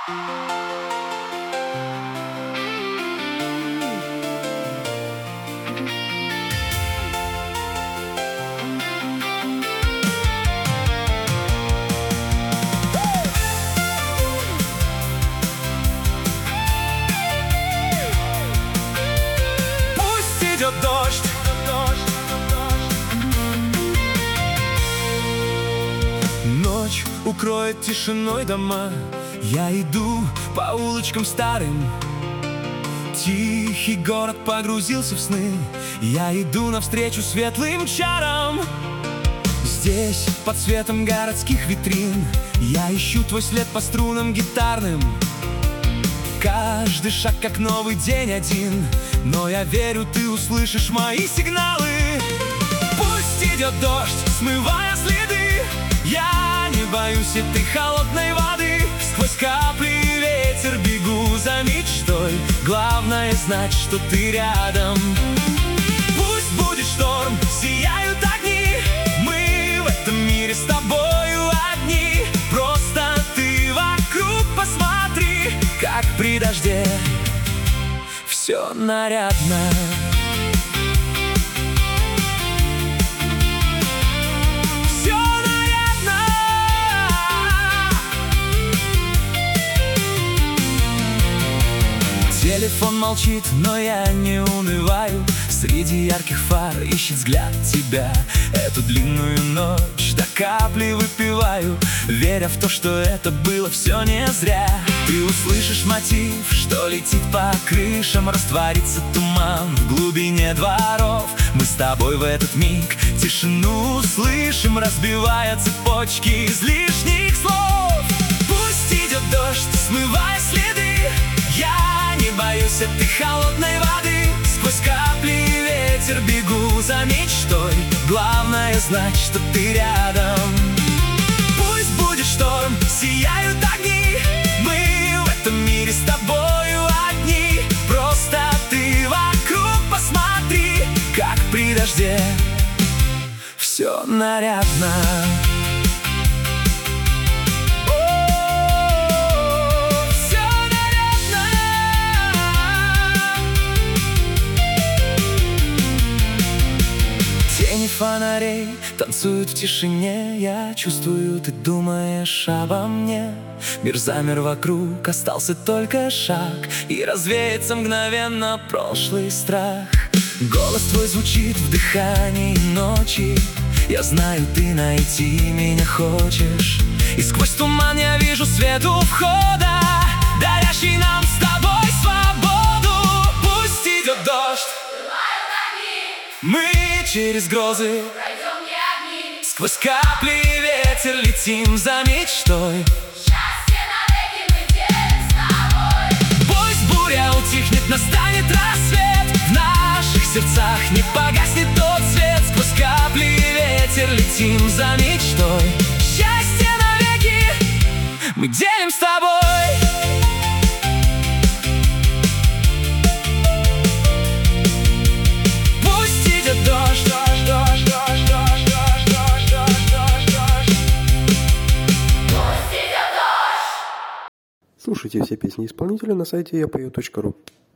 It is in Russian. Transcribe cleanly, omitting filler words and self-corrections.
Идет дождь, ночь укроет тишиной дома. Я иду по улочкам старым, тихий город погрузился в сны. Я иду навстречу светлым чарам. Здесь, под светом городских витрин, я ищу твой след по струнам гитарным. Каждый шаг как новый день один, но я верю, ты услышишь мои сигналы. Пусть идет дождь, смывая следы, я не боюсь этой холодной воды. Сквозь капли и ветер бегу за мечтой, главное знать, что ты рядом. Пусть будет шторм, сияют огни, мы в этом мире с тобою одни. Просто ты вокруг посмотри, как при дожде все нарядно. Все нарядно. Телефон молчит, но я не унываю. Среди ярких фар ищет взгляд тебя. Эту длинную ночь до капли выпиваю, веря в то, что это было все не зря. Ты услышишь мотив, что летит по крышам, растворится туман в глубине дворов. Мы с тобой в этот миг тишину слышим, разбивая цепочки из лишних слов. Пусть идет дождь, смывая следы, я не боюсь этой холодной воды. Сквозь капли и ветер бегу за мечтой, главное знать, что ты рядом. Пусть будет шторм, сияют огни, мы в этом мире с тобою одни. Просто ты вокруг посмотри, как при дожде все нарядно. Тени фонарей танцуют в тишине, я чувствую, ты думаешь обо мне. Мир замер вокруг, остался только шаг, и развеется мгновенно прошлый страх. Голос твой звучит в дыхании ночи, я знаю, ты найти меня хочешь. И сквозь туман я вижу свет у входа, дарящий нам с тобой свободу. Пусть идет дождь, мы через грозы пройдем не огни, сквозь капли и ветер летим за мечтой. счастье навеки мы делим с тобой. Пусть буря утихнет, настанет рассвет, в наших сердцах не погаснет тот свет. Сквозь капли и ветер летим за мечтой. Счастье навеки мы делим с тобой. Слушайте все песни исполнителя на сайте yapою.ru.